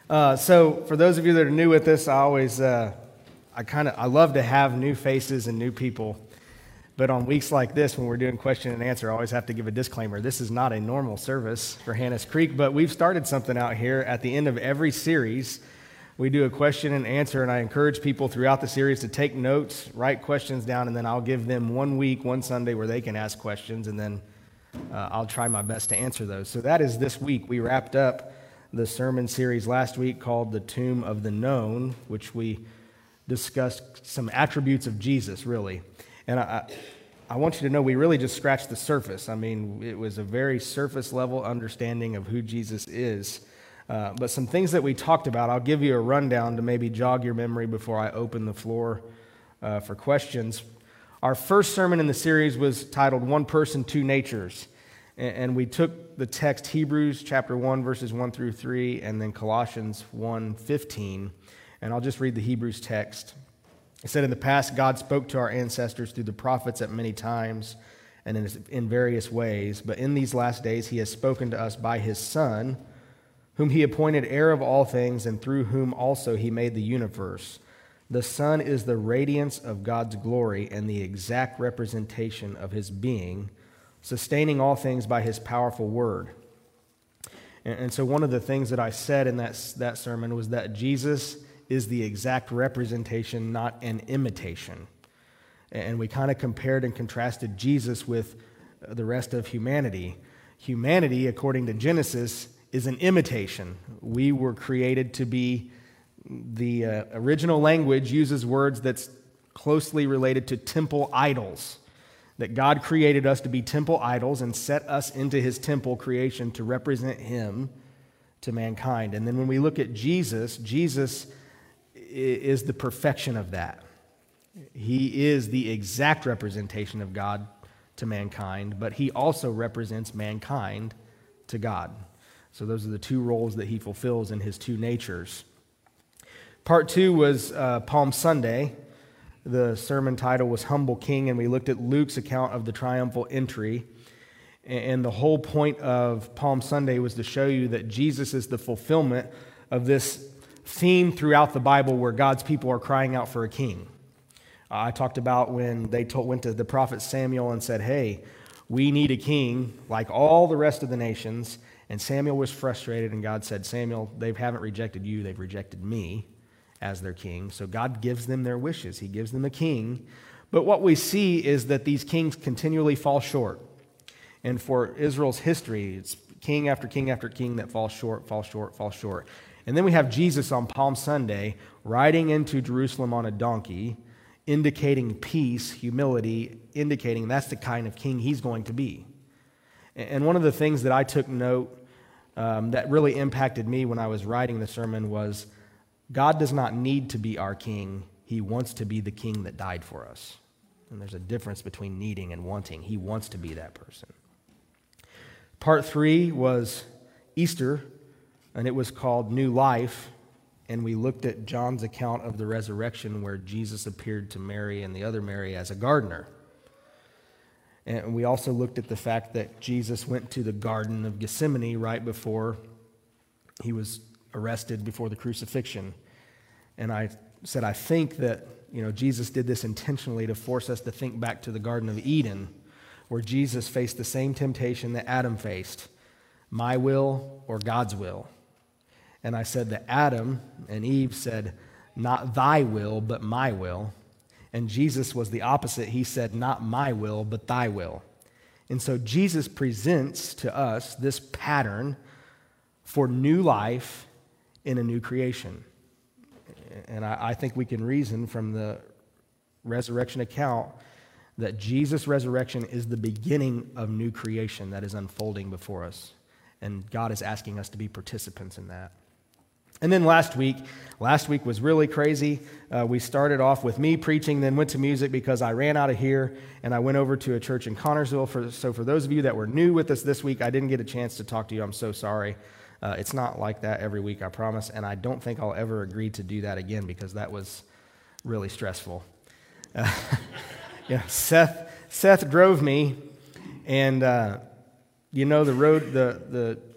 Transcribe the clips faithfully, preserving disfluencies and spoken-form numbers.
Uh, so for those of you that are new with this, I always, uh, I kind of, I love to have new faces and new people. But on weeks like this, when we're doing question and answer, I always have to give a disclaimer. This is not a normal service for Hannah's Creek, but we've started something out here. At the end of every series, we do a question and answer, and I encourage people throughout the series to take notes, write questions down, and then I'll give them one week, one Sunday where they can ask questions, and then uh, I'll try my best to answer those. So that is this week. We wrapped up the sermon series last week called The Tomb of the Known, which we discussed some attributes of Jesus, really. And I, I want you to know we really just scratched the surface. I mean, it was a very surface level understanding of who Jesus is. Uh, but some things that we talked about, I'll give you a rundown to maybe jog your memory before I open the floor uh, for questions. Our first sermon in the series was titled One Person, Two Natures. And, and we took the text Hebrews chapter one, verses one through three, and then Colossians one fifteen. And I'll just read the Hebrews text. It said, in the past, God spoke to our ancestors through the prophets at many times and in, in various ways. But in these last days, he has spoken to us by his Son, whom he appointed heir of all things, and through whom also he made the universe. The Son is the radiance of God's glory and the exact representation of his being, sustaining all things by his powerful word. And, and so one of the things that I said in that, that sermon was that Jesus is the exact representation, not an imitation. And we kind of compared and contrasted Jesus with the rest of humanity. Humanity, according to Genesis, is an imitation. We were created to be, the uh, original language uses words that's closely related to temple idols. That God created us to be temple idols and set us into his temple creation to represent him to mankind. And then when we look at Jesus, Jesus is the perfection of that. He is the exact representation of God to mankind, but he also represents mankind to God. So those are the two roles that he fulfills in his two natures. Part two was uh, Palm Sunday. The sermon title was Humble King, and we looked at Luke's account of the triumphal entry. And the whole point of Palm Sunday was to show you that Jesus is the fulfillment of this theme throughout the Bible where God's people are crying out for a king. Uh, I talked about when they told, went to the prophet Samuel and said, hey, we need a king like all the rest of the nations. And Samuel was frustrated, and God said, Samuel, they haven't rejected you, they've rejected me as their king. So God gives them their wishes. He gives them a king. But what we see is that these kings continually fall short. And for Israel's history, it's king after king after king that falls short, falls short, falls short. And then we have Jesus on Palm Sunday riding into Jerusalem on a donkey, indicating peace, humility, indicating that's the kind of king he's going to be. And one of the things that I took note um, that really impacted me when I was writing the sermon was God does not need to be our king. He wants to be the king that died for us. And there's a difference between needing and wanting. He wants to be that person. Part three was Easter, and it was called New Life. And we looked at John's account of the resurrection where Jesus appeared to Mary and the other Mary as a gardener. And we also looked at the fact that Jesus went to the Garden of Gethsemane right before he was arrested before the crucifixion. And I said, I think that, you know, Jesus did this intentionally to force us to think back to the Garden of Eden, where Jesus faced the same temptation that Adam faced, my will or God's will. And I said that Adam and Eve said, not thy will, but my will. And Jesus was the opposite. He said, not my will, but thy will. And so Jesus presents to us this pattern for new life in a new creation. And I, I think we can reason from the resurrection account that Jesus' resurrection is the beginning of new creation that is unfolding before us. And God is asking us to be participants in that. And then last week, last week was really crazy. Uh, we started off with me preaching, then went to music because I ran out of here, and I went over to a church in Connersville. For, so for those of you that were new with us this week, I didn't get a chance to talk to you. I'm so sorry. Uh, it's not like that every week, I promise, and I don't think I'll ever agree to do that again because that was really stressful. Uh, yeah, Seth Seth drove me, and uh, you know the road, the the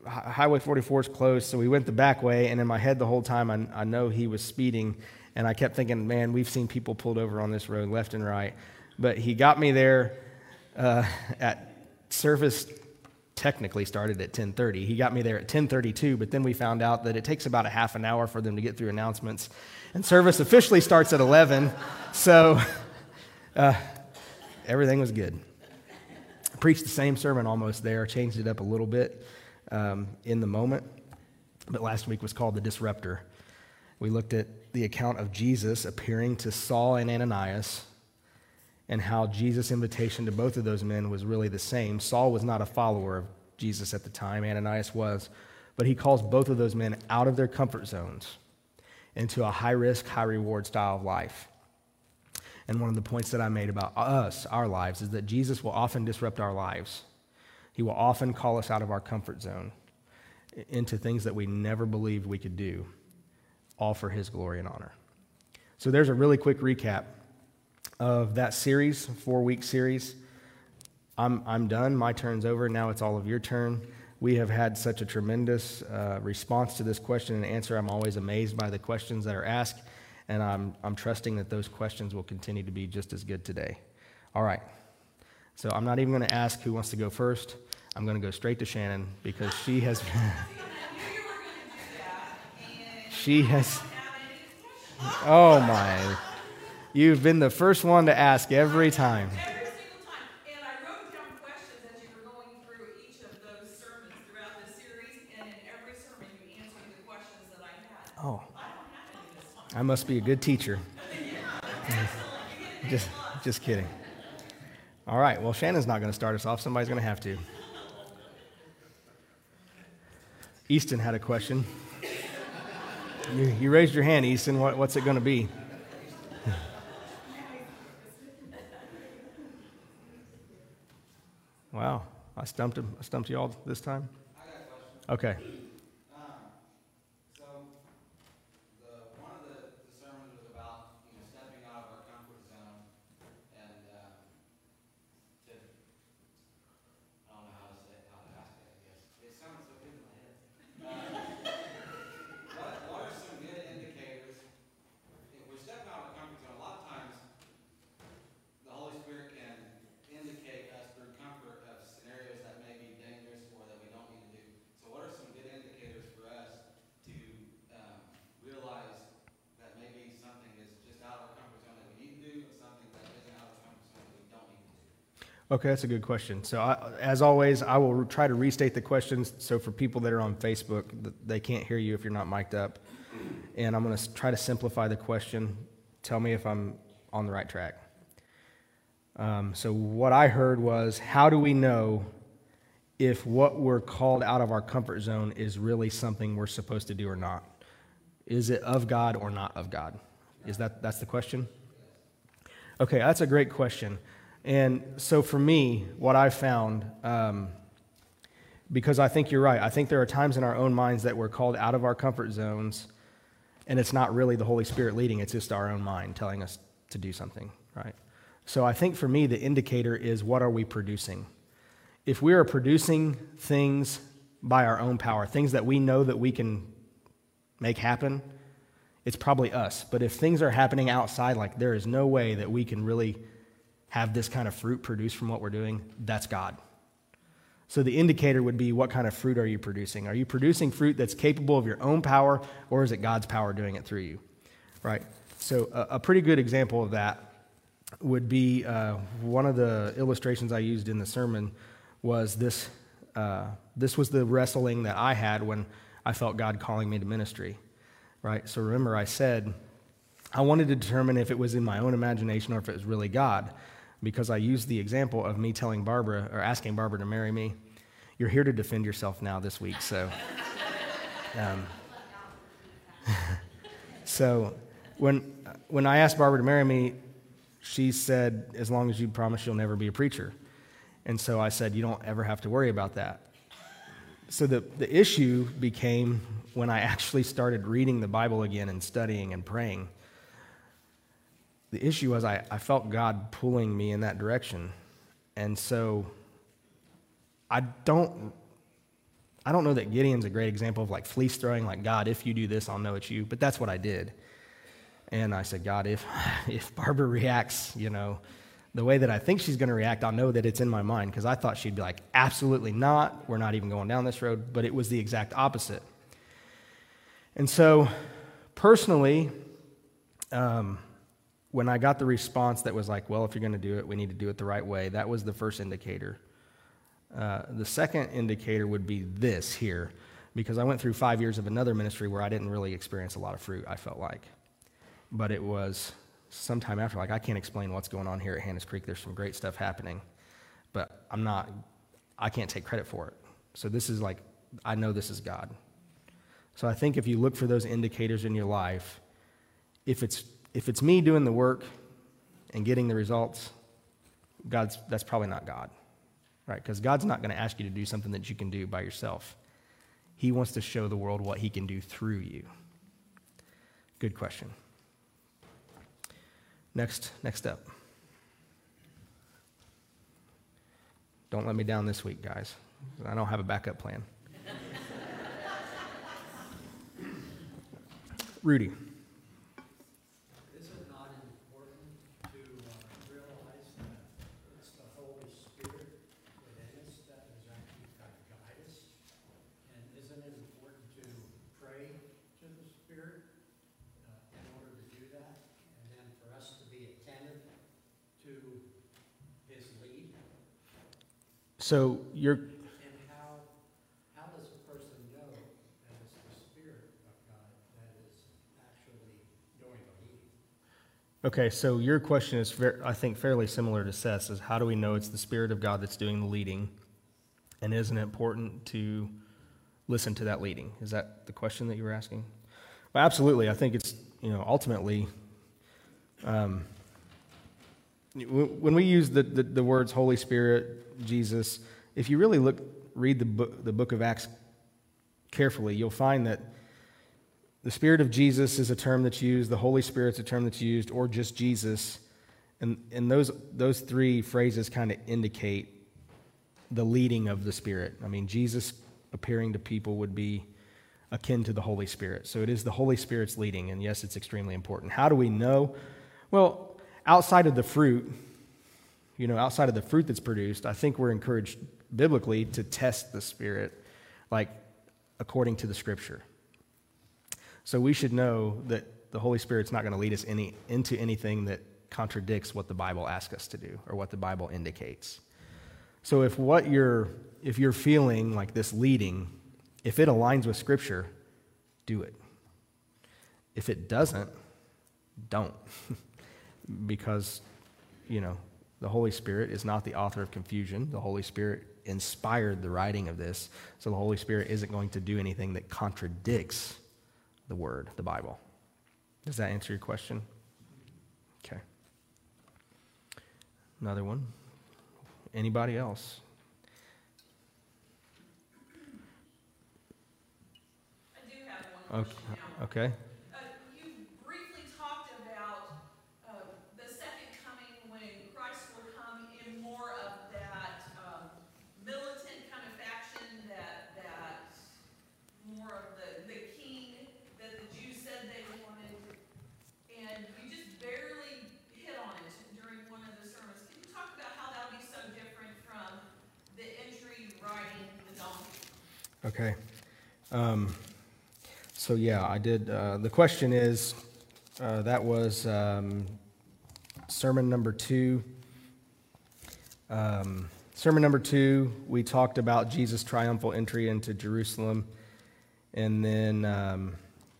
Highway forty-four is closed, so we went the back way, and in my head the whole time I, I know he was speeding, and I kept thinking, man, we've seen people pulled over on this road left and right. But he got me there uh, at service technically started at ten thirty. He got me there at ten thirty-two, but then we found out that it takes about a half an hour for them to get through announcements, and service officially starts at eleven, so uh, everything was good. I preached the same sermon almost there, changed it up a little bit um, in the moment, but last week was called The Disruptor. We looked at the account of Jesus appearing to Saul and Ananias, and how Jesus' invitation to both of those men was really the same. Saul was not a follower of Jesus at the time, Ananias was, but he calls both of those men out of their comfort zones into a high-risk, high-reward style of life. And one of the points that I made about us, our lives, is that Jesus will often disrupt our lives. He will often call us out of our comfort zone into things that we never believed we could do, all for his glory and honor. So there's a really quick recap of that series, four-week series. I'm I'm done. My turn's over. Now it's all of your turn. We have had such a tremendous uh, response to this question and answer. I'm always amazed by the questions that are asked, and I'm I'm trusting that those questions will continue to be just as good today. All right. So I'm not even going to ask who wants to go first. I'm going to go straight to Shannon because she has. she has. Oh my. You've been the first one to ask every time. Every single time. And I wrote down questions as you were going through each of those sermons throughout this series, and in every sermon you answered the questions that I had. Oh. I don't have any this time. I must be a good teacher. just, just kidding. All right, well, Shannon's not going to start us off. Somebody's going to have to. Easton had a question. You, you raised your hand, Easton. What, what's it going to be? Wow, I stumped him. I stumped you all this time? I got a question. Okay. Um, so, the, one of the, the sermons was about, you know, stepping out of our comfort zone and um, to, I don't know how to say it, how to ask it, I guess. It sounds so good in my head. Uh, what, what are some good indicators? If we're stepping out of the comfort zone, a lot of times the Holy Spirit can indicate us through comfort of scenarios that may be dangerous or that we don't need to do. So what are some good indicators for us to um, realize that maybe something is just out of our comfort zone that we need to do and something that isn't out of our comfort zone that we don't need to do? Okay, that's a good question. So, I, as always, I will try to restate the questions. So, for people that are on Facebook, they can't hear you if you're not mic'd up. And I'm going to try to simplify the question. Tell me if I'm on the right track. Um, so, what I heard was, how do we know if what we're called out of our comfort zone is really something we're supposed to do or not? Is it of God or not of God? Is that that's the question? Okay, that's a great question. And so for me, what I've found, um, because I think you're right, I think there are times in our own minds that we're called out of our comfort zones, and it's not really the Holy Spirit leading, it's just our own mind telling us to do something, right? So I think for me, the indicator is, what are we producing? If we are producing things by our own power, things that we know that we can make happen, it's probably us. But if things are happening outside, like there is no way that we can really have this kind of fruit produced from what we're doing, that's God. So the indicator would be, what kind of fruit are you producing? Are you producing fruit that's capable of your own power, or is it God's power doing it through you? Right? So a, a pretty good example of that would be uh, one of the illustrations I used in the sermon was this. Uh, this was the wrestling that I had when I felt God calling me to ministry. Right? So remember, I said I wanted to determine if it was in my own imagination or if it was really God, because I used the example of me telling Barbara, or asking Barbara to marry me. You're here to defend yourself now this week, so. Um, so when when I asked Barbara to marry me, she said, as long as you promise you'll never be a preacher. And so I said, you don't ever have to worry about that. So the, the issue became when I actually started reading the Bible again and studying and praying. The issue was I, I felt God pulling me in that direction. And so I don't, I don't know that Gideon's a great example of like fleece throwing, like, God, if you do this, I'll know it's you. But that's what I did. And I said, God, if if Barbara reacts, you know, the way that I think she's going to react, I'll know that it's in my mind, because I thought she'd be like, absolutely not. We're not even going down this road. But it was the exact opposite. And so personally, um, when I got the response that was like, well, if you're going to do it, we need to do it the right way, that was the first indicator. Uh, the second indicator would be this here, because I went through five years of another ministry where I didn't really experience a lot of fruit, I felt like. But it was sometime after, like, I can't explain what's going on here at Hannah's Creek. There's some great stuff happening, but I'm not, I can't take credit for it. So this is like, I know this is God. So I think if you look for those indicators in your life, if it's if it's me doing the work and getting the results, God's that's probably not God, right? Because God's not going to ask you to do something that you can do by yourself. He wants to show the world what he can do through you. Good question. Next, next up. Don't let me down this week, guys. I don't have a backup plan. Rudy. Is it not important to uh, realize that it's the Holy Spirit within us that is actually going to guide us? And isn't it important to pray to the Spirit uh, in order to do that? And then for us to be attentive to his lead? So you're... And how, how does a person know that it's the Spirit of God that is actually doing the leading? Okay, so your question is, ver- I think, fairly similar to Seth's, is how do we know it's the Spirit of God that's doing the leading? And isn't it important to listen to that leading? Is that the question that you were asking? Well, absolutely. I think it's, you know, ultimately, um, when we use the, the, the words Holy Spirit, Jesus, if you really look, read the book, the book of Acts carefully, you'll find that the Spirit of Jesus is a term that's used, the Holy Spirit's a term that's used, or just Jesus. And, and those, those three phrases kind of indicate the leading of the Spirit. I mean, Jesus appearing to people would be akin to the Holy Spirit. So it is the Holy Spirit's leading, and yes, it's extremely important. How do we know? Well, outside of the fruit, you know, outside of the fruit that's produced, I think we're encouraged biblically to test the Spirit, like according to the Scripture. So we should know that the Holy Spirit's not going to lead us any, into anything that contradicts what the Bible asks us to do or what the Bible indicates. So if what you're, if you're feeling like this leading, if it aligns with Scripture, do it. If it doesn't, don't. Because, you know, the Holy Spirit is not the author of confusion. The Holy Spirit inspired the writing of this. So the Holy Spirit isn't going to do anything that contradicts the Word, the Bible. Does that answer your question? Okay. Another one. Anybody else? I do have one Okay. question now. Okay. Uh, you briefly talked about uh, the second coming when Christ will come in more of that um, militant kind of faction, that that more of the, the king that the Jews said they wanted, and you just barely hit on it during one of the sermons. Can you talk about how that would be so different from the entry riding the donkey? Okay. Um, so yeah, I did. Uh, the question is, uh, that was um, sermon number two. Um, sermon number two, we talked about Jesus' triumphal entry into Jerusalem. And then um,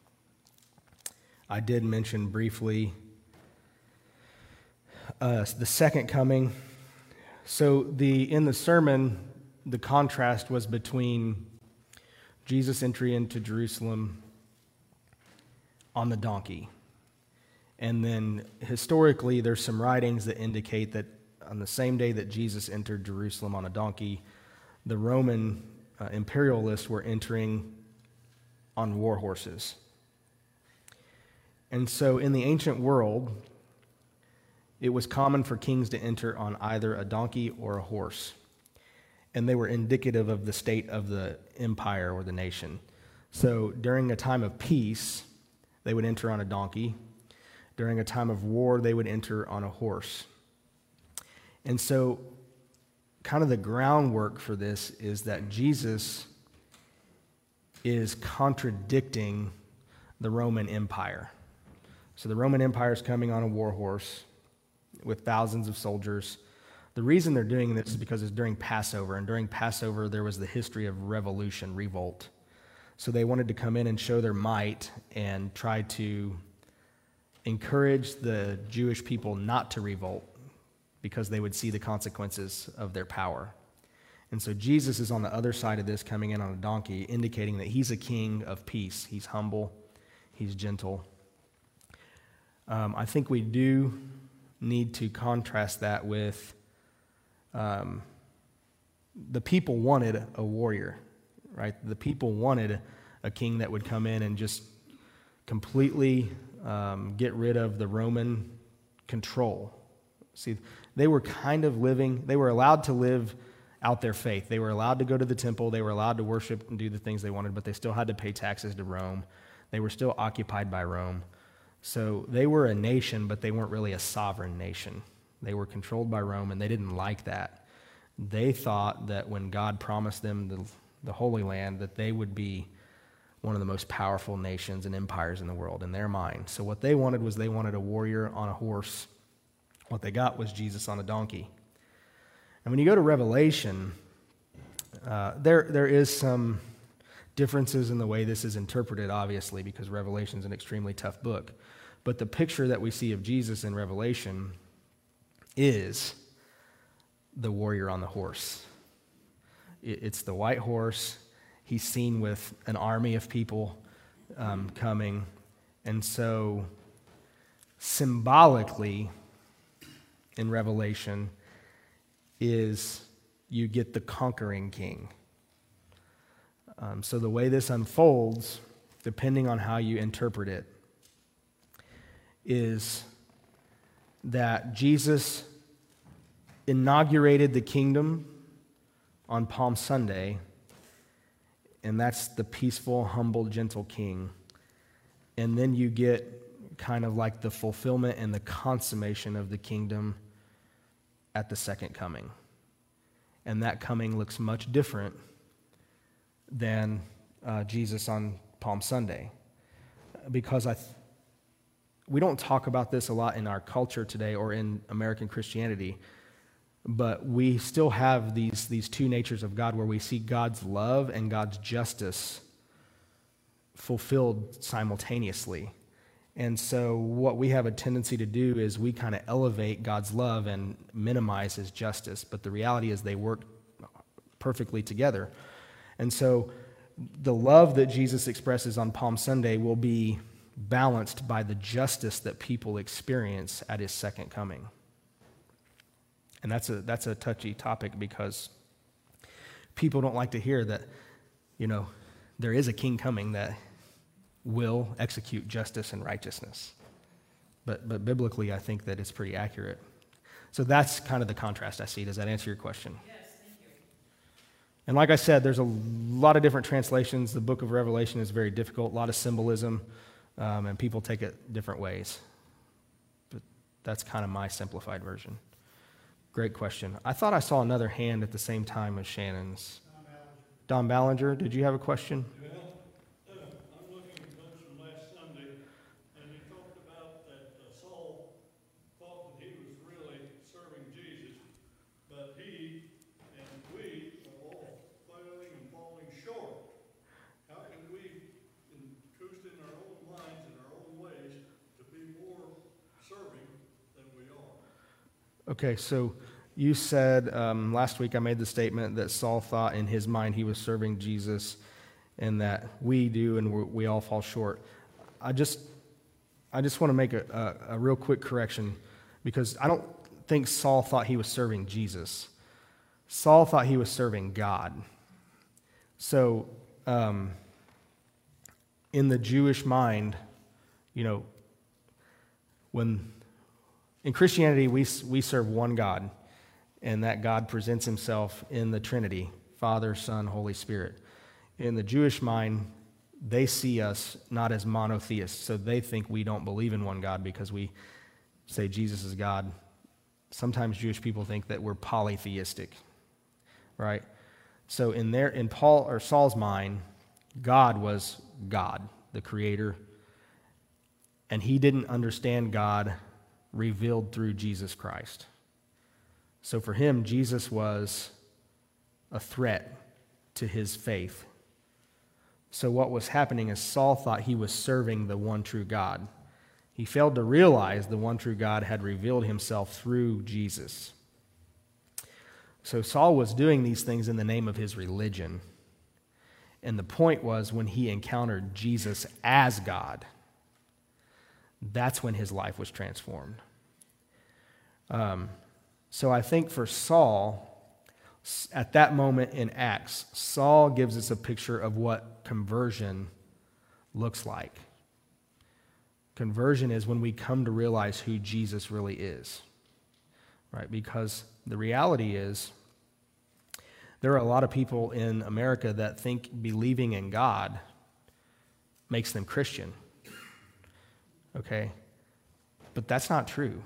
I did mention briefly uh, the second coming. So the in the sermon, the contrast was between Jesus' entry into Jerusalem on the donkey. And then historically, there's some writings that indicate that on the same day that Jesus entered Jerusalem on a donkey, the Roman uh, imperialists were entering on war horses. And so in the ancient world, it was common for kings to enter on either a donkey or a horse. and they were indicative of the state of the empire or the nation. So during a time of peace, they would enter on a donkey. During a time of war, they would enter on a horse. And so kind of the groundwork for this is that Jesus is contradicting the Roman Empire. So the Roman Empire is coming on a war horse with thousands of soldiers. The reason they're doing this is because it's during Passover, and during Passover there was the history of revolution, revolt. So they wanted to come in and show their might and try to encourage the Jewish people not to revolt because they would see the consequences of their power. And so Jesus is on the other side of this, coming in on a donkey, indicating that he's a king of peace. He's humble, he's gentle. Um, I think we do need to contrast that with um, the people wanted a warrior, right? The people wanted a king that would come in and just completely um, get rid of the Roman control. See, they were kind of living, they were allowed to live out their faith. They were allowed to go to the temple. They were allowed to worship and do the things they wanted, but they still had to pay taxes to Rome. They were still occupied by Rome. So they were a nation, but they weren't really a sovereign nation. They were controlled by Rome, and they didn't like that. They thought that when God promised them the, the Holy Land, that they would be one of the most powerful nations and empires in the world in their mind. So what they wanted was they wanted a warrior on a horse. What they got was Jesus on a donkey. And when you go to Revelation, uh, there there is some differences in the way this is interpreted, obviously, because Revelation is an extremely tough book. But the picture that we see of Jesus in Revelation is the warrior on the horse. It, it's the white horse. He's seen with an army of people um, coming. And so, symbolically, in Revelation, is you get the conquering king. Um, so the way this unfolds, depending on how you interpret it, is that Jesus inaugurated the kingdom on Palm Sunday, and that's the peaceful, humble, gentle king. And then you get kind of like the fulfillment and the consummation of the kingdom at the second coming. And that coming looks much different than uh, Jesus on Palm Sunday. Because I th- we don't talk about this a lot in our culture today or in American Christianity, but we still have these, these two natures of God where we see God's love and God's justice fulfilled simultaneously. And so what we have a tendency to do is we kind of elevate God's love and minimize his justice, but the reality is they work perfectly together. And so the love that Jesus expresses on Palm Sunday will be balanced by the justice that people experience at his second coming. And that's a that's a touchy topic because people don't like to hear that, you know, there is a king coming that will execute justice and righteousness. But but biblically, I think that it's pretty accurate. So that's kind of the contrast I see. Does that answer your question? Yes, thank you. And like I said, there's a lot of different translations. The book of Revelation is very difficult, a lot of symbolism, um, and people take it different ways. But that's kind of my simplified version. Great question. I thought I saw another hand at the same time as Shannon's. Don Ballinger, did you have a question? Well, uh, I'm looking at those from last Sunday, and he talked about that uh, Saul thought that he was really serving Jesus, but he and we are all failing and falling short. How can we, in truth in our own minds and our own ways, to be more serving than we are? Okay, so you said um, last week I made the statement that Saul thought in his mind he was serving Jesus and that we do and we're, we all fall short. I just I just want to make a, a, a real quick correction because I don't think Saul thought he was serving Jesus. Saul thought he was serving God. So um, in the Jewish mind, you know, when in Christianity we we serve one God. and that God presents himself in the Trinity, Father, Son, Holy Spirit. In the Jewish mind, they see us not as monotheists, so they think we don't believe in one God because we say Jesus is God. Sometimes Jewish people think that we're polytheistic, right? So in their, in Paul or Saul's mind, God was God, the creator, and he didn't understand God revealed through Jesus Christ. So for him, Jesus was a threat to his faith. So what was happening is Saul thought he was serving the one true God. He failed to realize the one true God had revealed himself through Jesus. So Saul was doing these things in the name of his religion. And the point was, when he encountered Jesus as God, that's when his life was transformed. Um, so I think for Saul, at that moment in Acts, Saul gives us a picture of what conversion looks like. Conversion is when we come to realize who Jesus really is, right? Because the reality is, there are a lot of people in America that think believing in God makes them Christian, okay? But that's not true.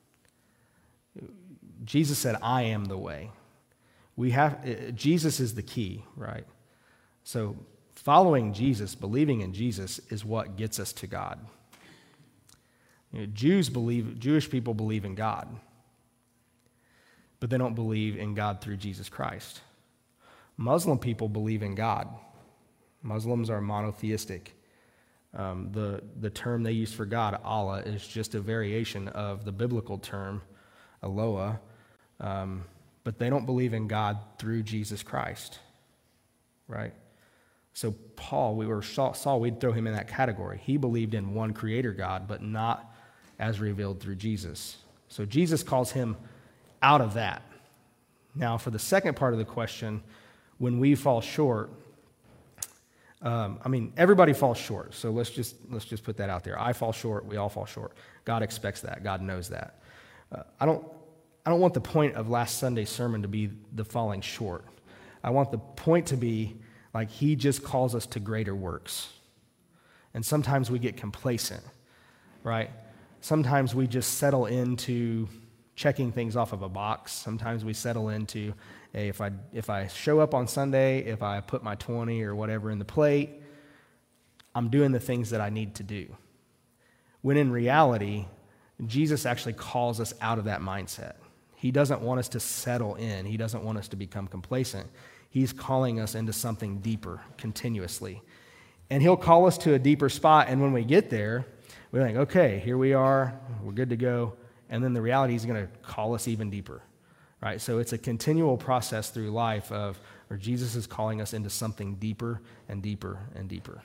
Jesus said, I am the way. We have, Jesus is the key, right? So following Jesus, believing in Jesus is what gets us to God. You know, Jews believe, Jewish people believe in God, but they don't believe in God through Jesus Christ. Muslim people believe in God. Muslims are monotheistic. Um, the, the term they use for God, Allah, is just a variation of the biblical term, Eloah, um, but they don't believe in God through Jesus Christ, right? So Paul, we were Saul, we'd throw him in that category. He believed in one creator God, but not as revealed through Jesus. So Jesus calls him out of that. Now, for the second part of the question, when we fall short, um, I mean, everybody falls short. So let's just let's just put that out there. I fall short. We all fall short. God expects that. God knows that. Uh, I don't I don't want the point of last Sunday's sermon to be the falling short. I want the point to be like he just calls us to greater works. And sometimes we get complacent, right? Sometimes we just settle into checking things off of a box. Sometimes we settle into, hey, if I if I show up on Sunday, if I put my twenty or whatever in the plate, I'm doing the things that I need to do. When in reality, Jesus actually calls us out of that mindset. He doesn't want us to settle in. He doesn't want us to become complacent. He's calling us into something deeper continuously. And he'll call us to a deeper spot, and when we get there, we're like, okay, here we are, we're good to go. And then the reality is going to call us even deeper, right? So it's a continual process through life of where Jesus is calling us into something deeper and deeper and deeper.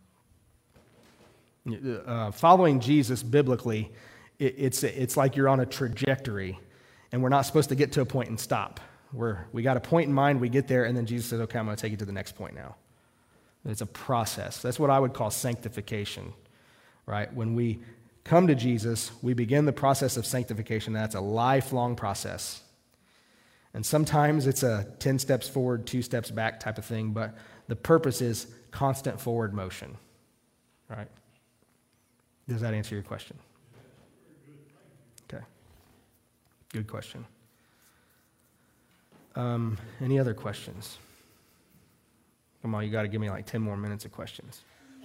Uh, following Jesus biblically, it, it's it's like you're on a trajectory, and we're not supposed to get to a point and stop. We're we got a point in mind, we get there, and then Jesus says, okay, I'm going to take you to the next point now. It's a process. That's what I would call sanctification, right? When we come to Jesus, we begin the process of sanctification. That's a lifelong process. And sometimes it's a ten steps forward, two steps back type of thing, but the purpose is constant forward motion, right? Does that answer your question? Okay. Good question. Um, any other questions? Come on, you got to give me like ten more minutes of questions.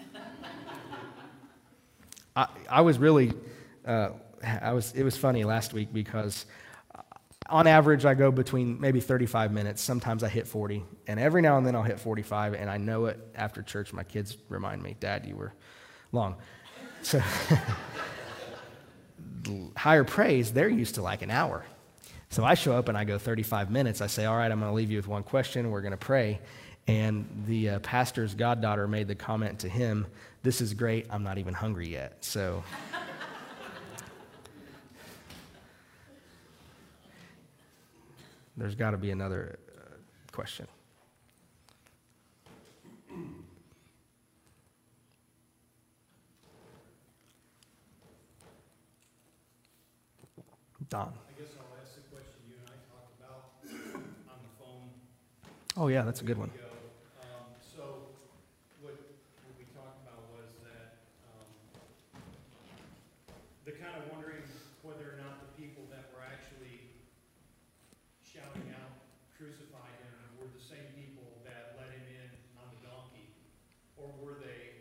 I, I was really, uh, I was. It was funny last week because on average I go between maybe thirty-five minutes. Sometimes I hit forty, and every now and then I'll hit forty-five, and I know it after church. My kids remind me, Dad, you were long. So higher praise, they're used to like an hour. So I show up and I go thirty-five minutes. I say, all right, I'm going to leave you with one question. We're going to pray. And the uh, pastor's goddaughter made the comment to him, this is great, I'm not even hungry yet. So there's got to be another uh, question. Don. I guess I'll ask the question you and I talked about. Oh, yeah, that's a good one. Ago. Um, so what, what we talked about was that um, they're kind of wondering whether or not the people that were actually shouting out, crucify him, were the same people that let him in on the donkey, or were they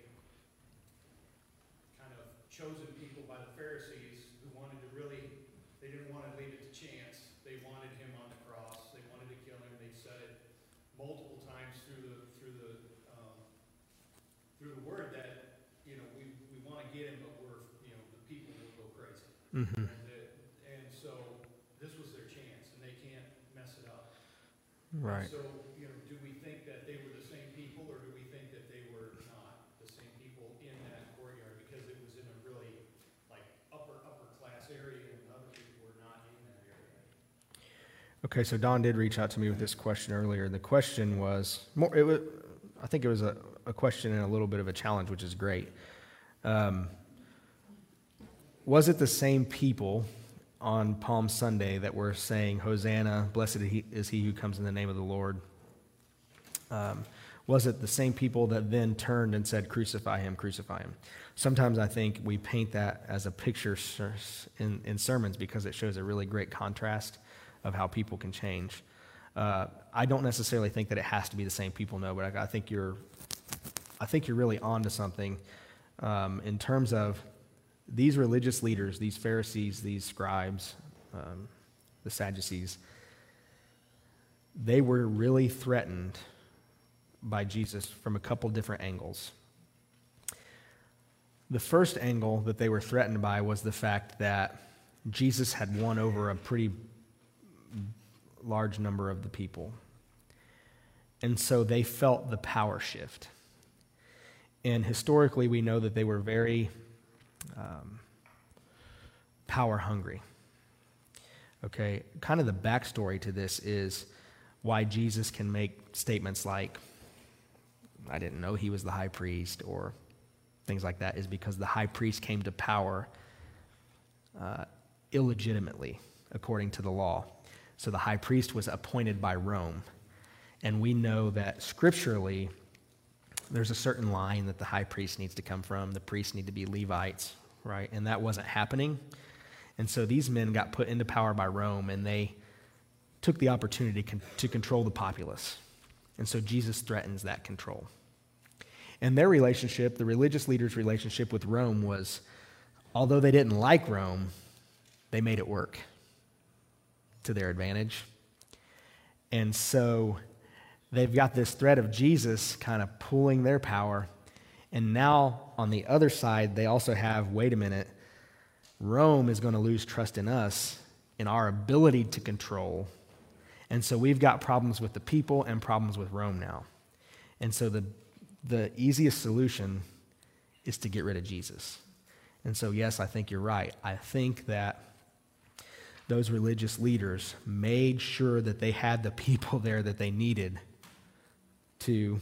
kind of chosen people by the Pharisees who wanted to really, they didn't want to leave it to chance. They wanted him on the cross. They wanted to kill him. They said it multiple times through the through the um, through the word that, you know, we we want to get him, but we're, you know, the people will go crazy. Mm-hmm. And, it, and so this was their chance, and they can't mess it up. Right. So, you know, do we think that they were the same people, or do we think that they were not the same people in that courtyard because it was in a really like upper upper class area, and other people were not in that area? Okay, so Don did reach out to me with this question earlier. The question was more. It was, I think it was a, a question and a little bit of a challenge, which is great. Um, was it the same people on Palm Sunday that were saying, "Hosanna, blessed is he who comes in the name of the Lord"? Um, was it the same people that then turned and said, "Crucify him, crucify him"? Sometimes I think we paint that as a picture in, in sermons because it shows a really great contrast of how people can change. Uh, I don't necessarily think that it has to be the same people, no, but I, I think you're, I think you're really onto something um, in terms of these religious leaders, these Pharisees, these scribes, um, the Sadducees. They were really threatened by Jesus from a couple different angles. The first angle that they were threatened by was the fact that Jesus had won over a pretty large number of the people. And so they felt the power shift. And historically, we know that they were very um, power hungry. Okay, kind of the backstory to this is why Jesus can make statements like, "I didn't know he was the high priest," or things like that, is because the high priest came to power uh, illegitimately, according to the law. So the high priest was appointed by Rome. And we know that scripturally, there's a certain line that the high priest needs to come from. The priests need to be Levites, right? And that wasn't happening. And so these men got put into power by Rome, and they took the opportunity con- to control the populace. And so Jesus threatens that control. And their relationship, the religious leaders' relationship with Rome was, although they didn't like Rome, they made it work to their advantage. And so they've got this threat of Jesus kind of pulling their power. And now on the other side, they also have, wait a minute, Rome is going to lose trust in us, in our ability to control. And so we've got problems with the people and problems with Rome now. And so the the easiest solution is to get rid of Jesus. And so, yes, I think you're right. I think that those religious leaders made sure that they had the people there that they needed to,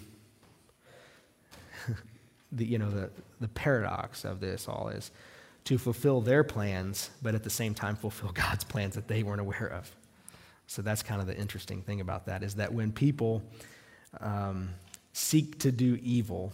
the, you know, the, the paradox of this all is to fulfill their plans, but at the same time fulfill God's plans that they weren't aware of. So that's kind of the interesting thing about that, is that when people um, seek to do evil,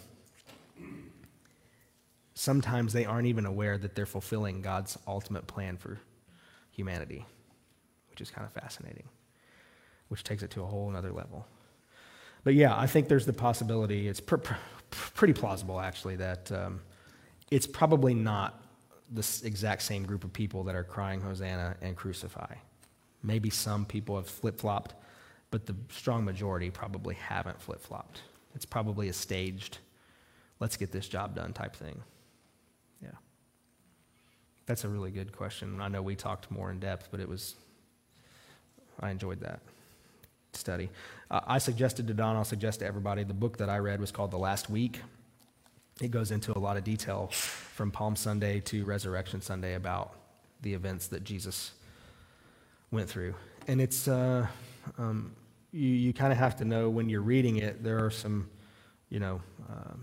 sometimes they aren't even aware that they're fulfilling God's ultimate plan for humanity, which is kind of fascinating, which takes it to a whole other level. But yeah, I think there's the possibility, it's pr- pr- pretty plausible actually, that um, it's probably not the exact same group of people that are crying Hosanna and crucify. Maybe some people have flip-flopped, but the strong majority probably haven't flip-flopped. It's probably a staged, let's get this job done type thing. Yeah. That's a really good question. I know we talked more in depth, but it was, I enjoyed that study. Uh, I suggested to Don, I'll suggest to everybody, the book that I read was called The Last Week. It goes into a lot of detail from Palm Sunday to Resurrection Sunday about the events that Jesus went through. And it's, uh, um, you, you kind of have to know when you're reading it, there are some, you know, um,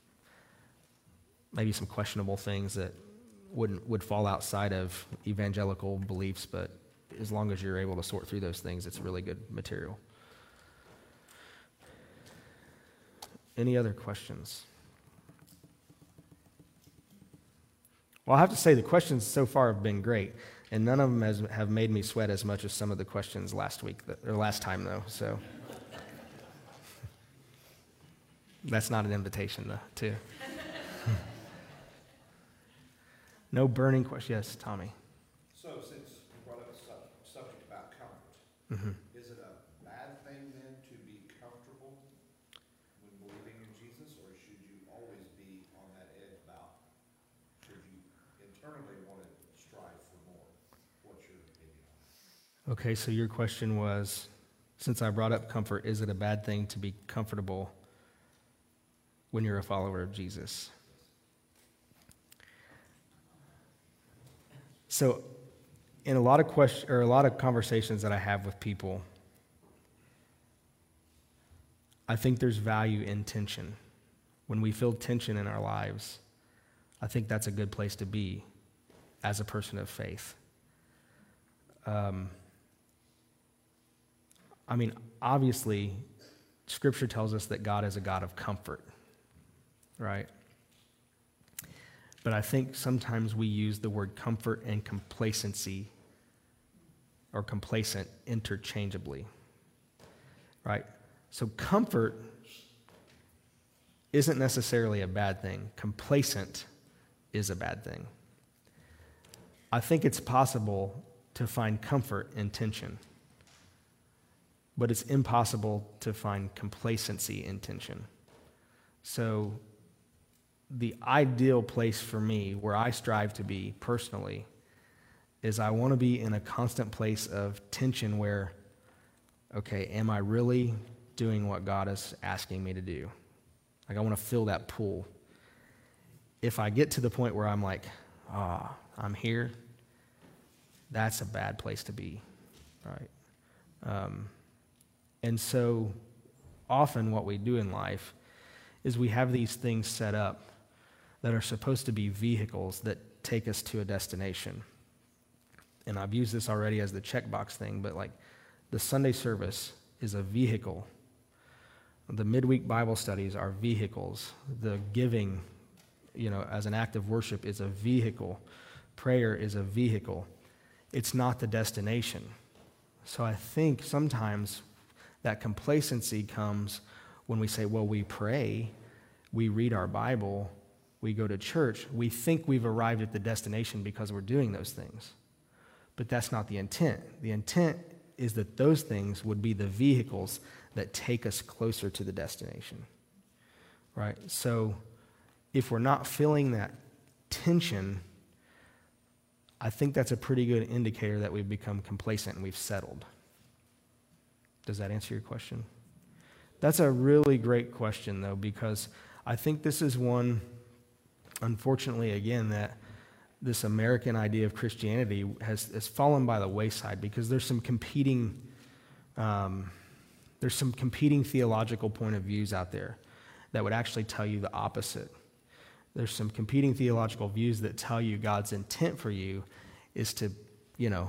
maybe some questionable things that wouldn't would fall outside of evangelical beliefs, but as long as you're able to sort through those things, it's really good material. Any other questions? Well, I have to say the questions so far have been great, and none of them has, have made me sweat as much as some of the questions last week, or last time, though, so. That's not an invitation, though, too. No burning question. Yes, Tommy. So since you brought up a sub- subject about comfort, Mm-hmm. is it a bad thing then to be comfortable when believing in Jesus, or should you always be on that edge about, should you internally want to strive for more? What's your opinion on it? Okay, so your question was, since I brought up comfort, is it a bad thing to be comfortable when you're a follower of Jesus? So, in a lot of question or a lot of conversations that I have with people, I think there's value in tension. When we feel tension in our lives, I think that's a good place to be as a person of faith. Um, I mean, obviously, Scripture tells us that God is a God of comfort, right? But I think sometimes we use the word comfort and complacency or complacent interchangeably, right? So comfort isn't necessarily a bad thing. Complacent is a bad thing. I think it's possible to find comfort in tension, but it's impossible to find complacency in tension. So the ideal place for me, where I strive to be personally, is I want to be in a constant place of tension where, okay, am I really doing what God is asking me to do? Like, I want to feel that pull. If I get to the point where I'm like, ah, oh, I'm here, that's a bad place to be, right? Um, and so often what we do in life is we have these things set up that are supposed to be vehicles that take us to a destination. And I've used this already as the checkbox thing, but like the Sunday service is a vehicle. The midweek Bible studies are vehicles. The giving, you know, as an act of worship is a vehicle. Prayer is a vehicle. It's not the destination. So I think sometimes that complacency comes when we say, well, we pray, we read our Bible, we go to church, we think we've arrived at the destination because we're doing those things. But that's not the intent. The intent is that those things would be the vehicles that take us closer to the destination, right? So if we're not feeling that tension, I think that's a pretty good indicator that we've become complacent and we've settled. Does that answer your question? That's a really great question, though, because I think this is one, unfortunately, again, that this American idea of Christianity has, has fallen by the wayside because there's some competing, um, there's some competing theological point of views out there that would actually tell you the opposite. There's some competing theological views that tell you God's intent for you is to, you know,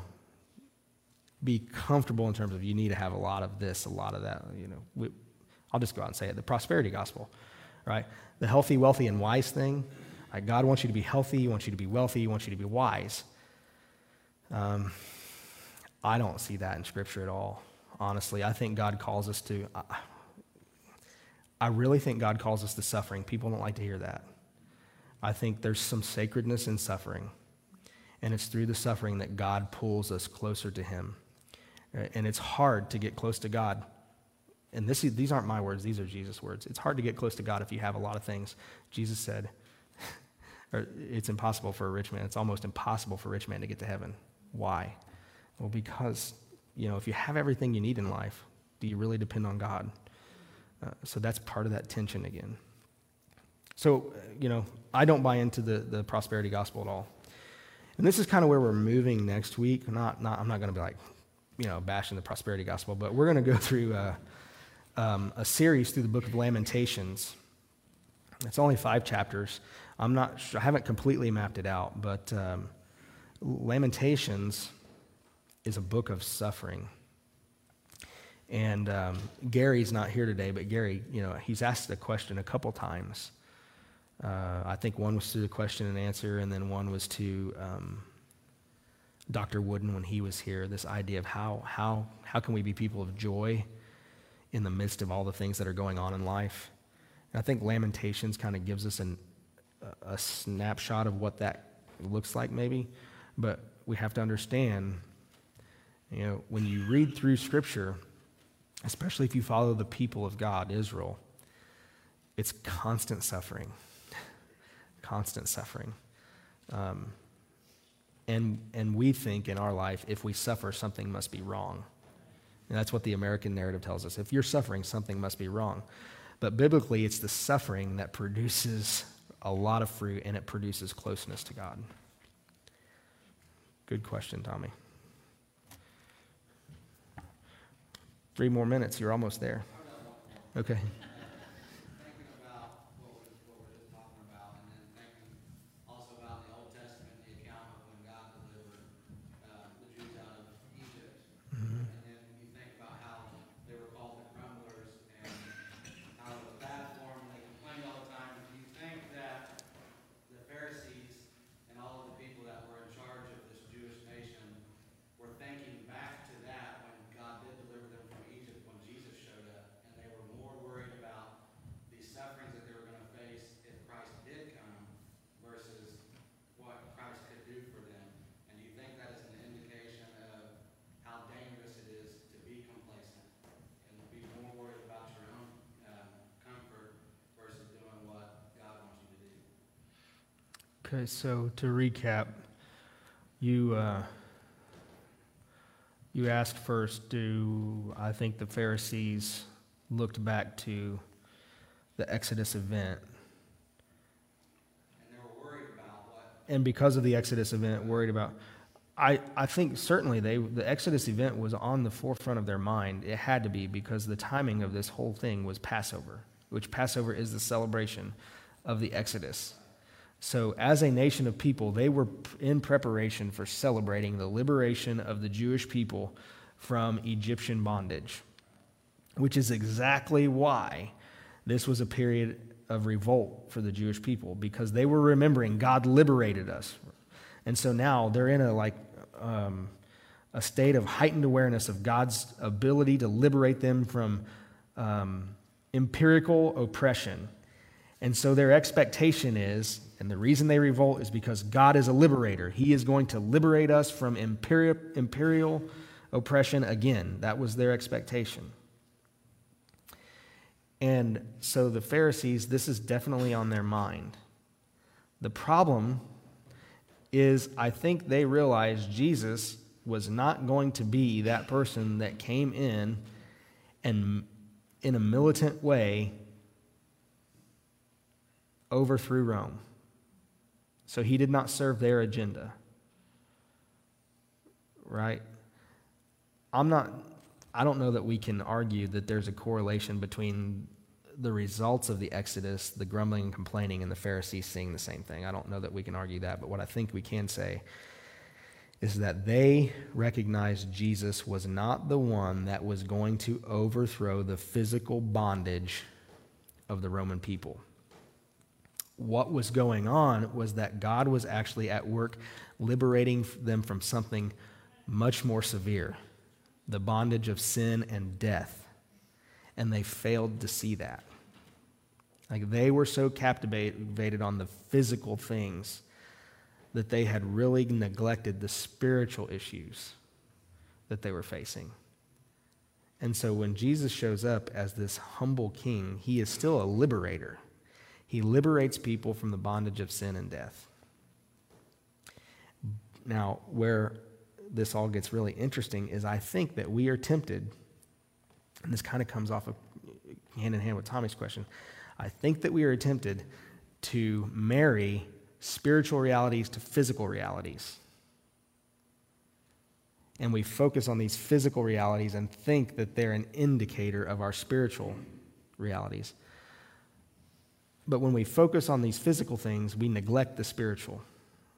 be comfortable in terms of you need to have a lot of this, a lot of that, you know. We, I'll just go out and say it, the prosperity gospel, right? The healthy, wealthy, and wise thing. Like, God wants you to be healthy, He wants you to be wealthy, He wants you to be wise. Um, I don't see that in Scripture at all, honestly. I think God calls us to, I, I really think God calls us to suffering. People don't like to hear that. I think there's some sacredness in suffering, and it's through the suffering that God pulls us closer to Him. And it's hard to get close to God. And this, these aren't my words, these are Jesus' words. It's hard to get close to God if you have a lot of things. Jesus said, or it's impossible for a rich man. It's almost impossible for a rich man to get to heaven. Why? Well, because, you know, if you have everything you need in life, do you really depend on God? Uh, so that's part of that tension again. So, you know, I don't buy into the, the prosperity gospel at all. And this is kind of where we're moving next week. Not, not, I'm not going to be like, you know, bashing the prosperity gospel, but we're going to go through uh, um, a series through the book of Lamentations. It's only five chapters. I'm not sure, I haven't completely mapped it out, but um, Lamentations is a book of suffering. And um, Gary's not here today, but Gary, you know, he's asked the question a couple times. Uh, I think one was to the question and answer, and then one was to um, Doctor Wooden when he was here. This idea of how how how can we be people of joy in the midst of all the things that are going on in life? And I think Lamentations kind of gives us an, a, a snapshot of what that looks like, maybe. But we have to understand, you know, when you read through Scripture, especially if you follow the people of God, Israel, it's constant suffering. Constant suffering. Um, and and we think in our life, if we suffer, something must be wrong. And that's what the American narrative tells us. If you're suffering, something must be wrong. But biblically, it's the suffering that produces a lot of fruit, and it produces closeness to God. Good question, Tommy. Three more minutes. You're almost there. Okay. Thinking about what we, what we're just talking about, and then thinking also about the Old Testament, the account of when God delivered uh, the Jews out of Egypt. Mm-hmm. And then you think about how they were called the grumblers and how it was bad for them, they complained all the time. Do you think that the Pharisees and all of the people that were in charge of this Jewish nation were thinking back to that when God did deliver them from Egypt, when Jesus showed up, and they were more worried about the sufferings that they were going to face if Christ did come versus what Christ could do for them? And do you think that is an indication of how dangerous it is to be complacent and be more worried about your own um, comfort versus doing what God wants you to do? Okay, so to recap, you uh, you asked first, do I think the Pharisees looked back to the Exodus event, And they were worried about what and because of the Exodus event, worried about? I, I think certainly they the Exodus event was on the forefront of their mind. It had to be, because the timing of this whole thing was Passover, which Passover is the celebration of the Exodus. So as a nation of people, they were in preparation for celebrating the liberation of the Jewish people from Egyptian bondage, which is exactly why this was a period of revolt for the Jewish people, because they were remembering God liberated us. And so now they're in a like um, a state of heightened awareness of God's ability to liberate them from um, empirical oppression. And so their expectation is, and the reason they revolt is because God is a liberator. He is going to liberate us from imperial, imperial oppression again. That was their expectation. And so the Pharisees, this is definitely on their mind. The problem is, I think they realized Jesus was not going to be that person that came in and in a militant way overthrew Rome. So he did not serve their agenda. Right? I'm not, I don't know that we can argue that there's a correlation between the results of the Exodus, the grumbling and complaining, and the Pharisees seeing the same thing. I don't know that we can argue that, but what I think we can say is that they recognized Jesus was not the one that was going to overthrow the physical bondage of the Roman people. What was going on was that God was actually at work liberating them from something much more severe, the bondage of sin and death. And they failed to see that. Like, they were so captivated on the physical things that they had really neglected the spiritual issues that they were facing. And so when Jesus shows up as this humble king, he is still a liberator. He liberates people from the bondage of sin and death. Now, where this all gets really interesting is I think that we are tempted, and this kind of comes off of hand in hand with Tommy's question, I think that we are tempted to marry spiritual realities to physical realities. And we focus on these physical realities and think that they're an indicator of our spiritual realities. But when we focus on these physical things, we neglect the spiritual,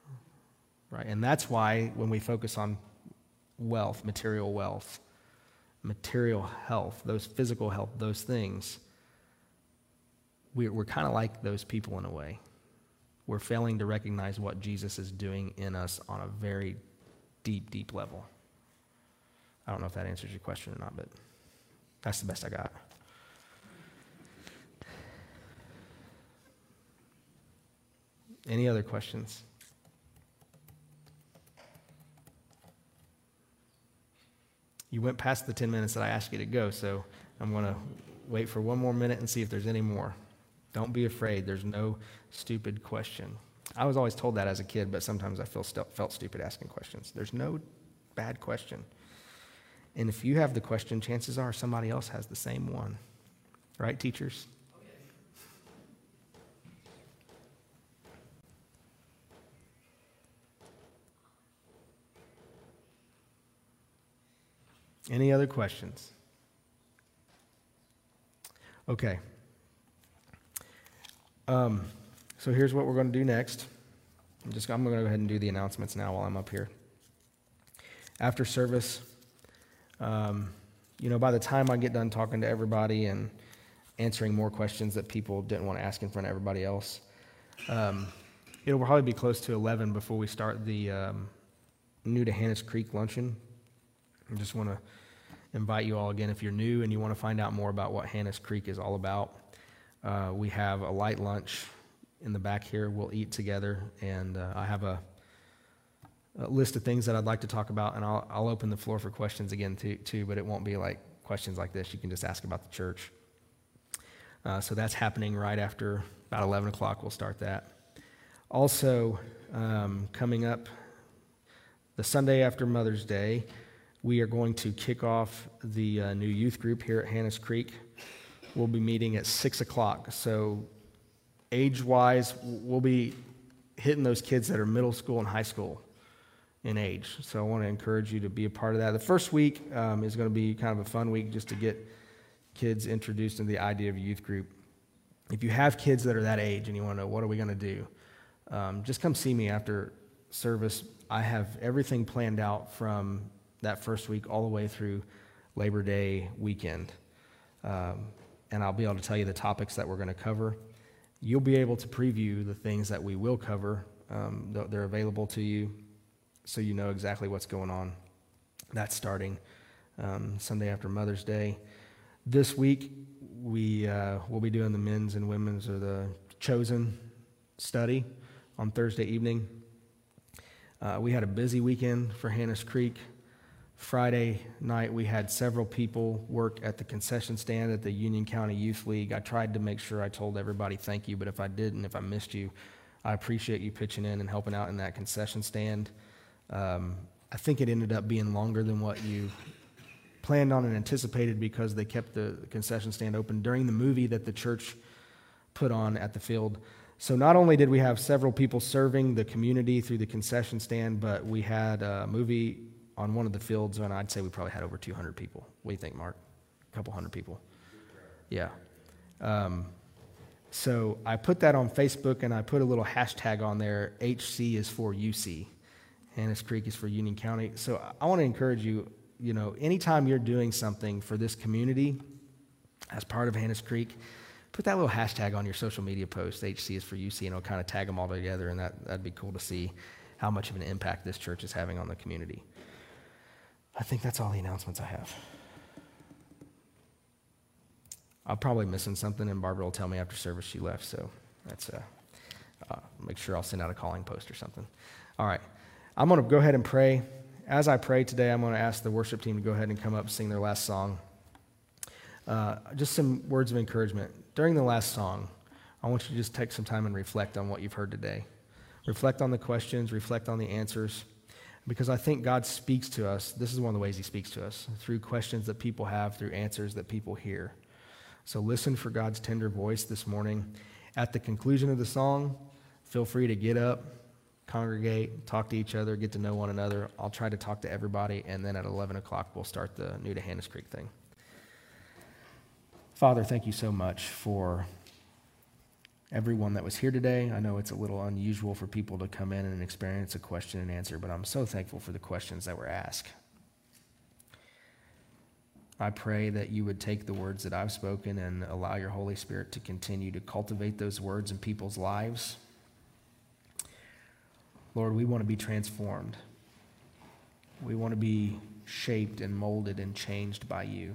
right? And that's why when we focus on wealth, material wealth, material health, those physical health, those things, we're, we're kind of like those people in a way. We're failing to recognize what Jesus is doing in us on a very deep, deep level. I don't know if that answers your question or not, but that's the best I got. Any other questions? You went past the ten minutes that I asked you to go, so I'm going to wait for one more minute and see if there's any more. Don't be afraid. There's no stupid question. I was always told that as a kid, but sometimes I feel st- felt stupid asking questions. There's no bad question. And if you have the question, chances are somebody else has the same one. Right, teachers? Any other questions? Okay. Um, so here's what we're going to do next. I'm just I'm going to go ahead and do the announcements now while I'm up here. After service, um, you know, by the time I get done talking to everybody and answering more questions that people didn't want to ask in front of everybody else, um, it'll probably be close to eleven before we start the um, New to Hannes Creek luncheon. I just want to invite you all again, if you're new and you want to find out more about what Hannes Creek is all about. Uh, we have a light lunch in the back here. We'll eat together, and uh, I have a, a list of things that I'd like to talk about, and I'll, I'll open the floor for questions again too, too, but it won't be like questions like this. You can just ask about the church. Uh, so that's happening right after about eleven o'clock. We'll start that. Also, um, coming up the Sunday after Mother's Day, we are going to kick off the uh, new youth group here at Hannes Creek. We'll be meeting at six o'clock. So age-wise, we'll be hitting those kids that are middle school and high school in age. So I want to encourage you to be a part of that. The first week um, is going to be kind of a fun week just to get kids introduced to the idea of a youth group. If you have kids that are that age and you want to know what are we going to do, um, just come see me after service. I have everything planned out from that first week all the way through Labor Day weekend. Um, and I'll be able to tell you the topics that we're going to cover. You'll be able to preview the things that we will cover. Um, they're available to you so you know exactly what's going on. That's starting um, Sunday after Mother's Day. This week, we uh, will be doing the men's and women's or the Chosen study on Thursday evening. Uh, we had a busy weekend for Hannes Creek. Friday night, we had several people work at the concession stand at the Union County Youth League. I tried to make sure I told everybody thank you, but if I didn't, if I missed you, I appreciate you pitching in and helping out in that concession stand. Um, I think it ended up being longer than what you planned on and anticipated because they kept the concession stand open during the movie that the church put on at the field. So not only did we have several people serving the community through the concession stand, but we had a movie on one of the fields, and I'd say we probably had over two hundred people. What do you think, Mark? A couple hundred people. Yeah. Um, so I put that on Facebook, and I put a little hashtag on there. H C is for U C. Hannes Creek is for Union County. So I want to encourage you, you know, anytime you're doing something for this community as part of Hannes Creek, put that little hashtag on your social media post. H C is for U C, and it'll kind of tag them all together, and that, that'd be cool to see how much of an impact this church is having on the community. I think that's all the announcements I have. I'm probably missing something, and Barbara will tell me after service she left, so that's uh, uh, make sure I'll send out a calling post or something. All right. I'm going to go ahead and pray. As I pray today, I'm going to ask the worship team to go ahead and come up and sing their last song. Uh, just some words of encouragement. During the last song, I want you to just take some time and reflect on what you've heard today. Reflect on the questions, reflect on the answers. Because I think God speaks to us. This is one of the ways he speaks to us, through questions that people have, through answers that people hear. So listen for God's tender voice this morning. At the conclusion of the song, feel free to get up, congregate, talk to each other, get to know one another. I'll try to talk to everybody, and then at eleven o'clock, we'll start the New to Hannes Creek thing. Father, thank you so much for everyone that was here today. I know it's a little unusual for people to come in and experience a question and answer, but I'm so thankful for the questions that were asked. I pray that you would take the words that I've spoken and allow your Holy Spirit to continue to cultivate those words in people's lives. Lord, we want to be transformed. We want to be shaped and molded and changed by you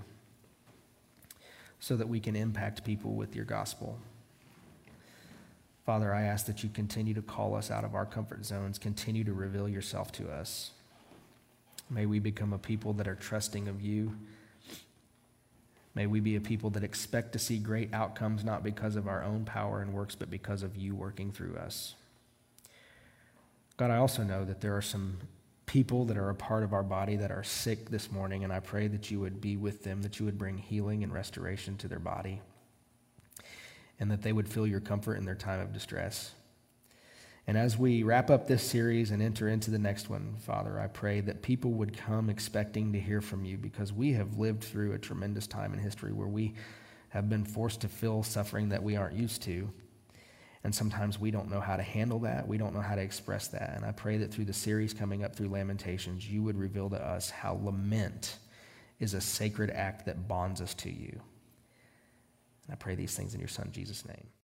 so that we can impact people with your gospel. Father, I ask that you continue to call us out of our comfort zones, continue to reveal yourself to us. May we become a people that are trusting of you. May we be a people that expect to see great outcomes, not because of our own power and works, but because of you working through us. God, I also know that there are some people that are a part of our body that are sick this morning, and I pray that you would be with them, that you would bring healing and restoration to their body, and that they would feel your comfort in their time of distress. And as we wrap up this series and enter into the next one, Father, I pray that people would come expecting to hear from you, because we have lived through a tremendous time in history where we have been forced to feel suffering that we aren't used to. And sometimes we don't know how to handle that. We don't know how to express that. And I pray that through the series coming up through Lamentations, you would reveal to us how lament is a sacred act that bonds us to you. And I pray these things in your Son, Jesus' name.